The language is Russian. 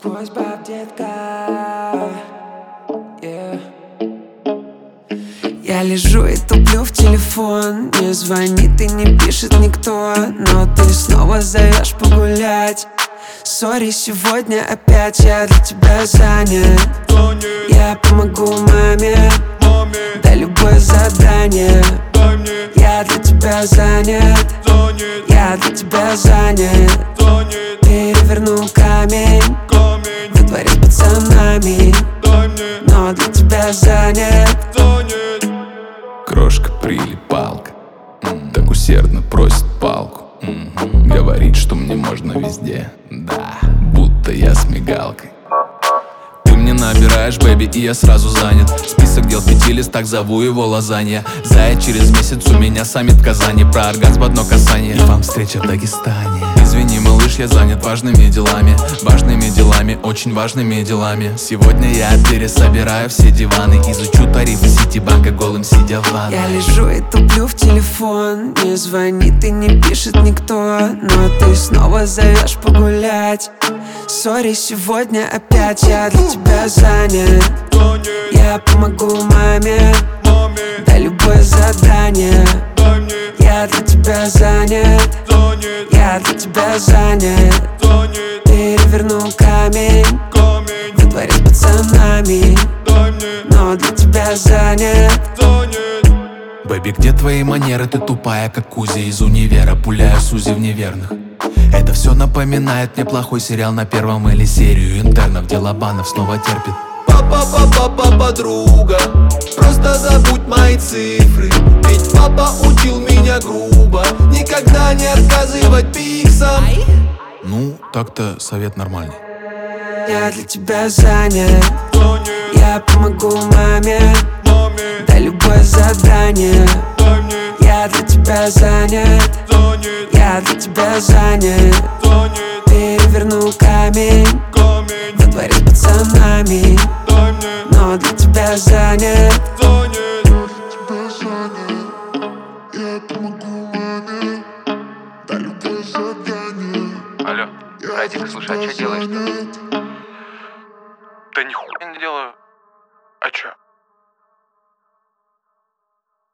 Просьба, детка, yeah. Я лежу и туплю в телефон. Не звонит и не пишет никто, но ты снова зовешь погулять. Сори, сегодня опять я для тебя занят. Я помогу маме, дай любое задание. Я для тебя занят, я для тебя занят. Переверну камень во дворе с пацанами, но для тебя занят. Крошка прилипалка так усердно просит палку. Говорит, что мне можно везде, да, будто я с мигалкой. Ты мне набираешь, бэби, и я сразу занят. Список дел в 5 листах, зову его лазанья. Зая, через месяц у меня саммит в Казани. Про оргазм в одно касание, и вам встреча в Дагестане. Извини, малыш, я занят важными делами. Важными делами, очень важными делами. Сегодня я пересобираю все диваны. Изучу тарифы Ситибанка голым сидя в ванной. Я лежу и туплю в телефон. Не звонит и не пишет никто, но ты снова зовешь погулять. Сори, сегодня опять я для тебя занят. Я помогу маме, дай любое задание. Я для тебя занят, я для тебя занят. Переверну камень во дворе с пацанами, но для тебя занят. Бэби, где твои манеры? Ты тупая, как Кузя из универа. Пуляю Сузи в неверных. Это все напоминает мне плохой сериал на первом или серию интернов, где Лобанов снова терпит. Папа, подруга, просто забудь мои цифры. Ведь папа учил меня грубо никогда не отказывать пиксам. Ну, так-то совет нормальный. Я для тебя занят, я помогу маме, дай любое задание. Я для тебя занят, я для тебя занят. Переверну камень во дворе с пацанами, но для тебя занят. Я помогу маме, дай любое задание. Алло, Радик, слушай, а что делаешь-то? Да нихуя не делаю. А чё?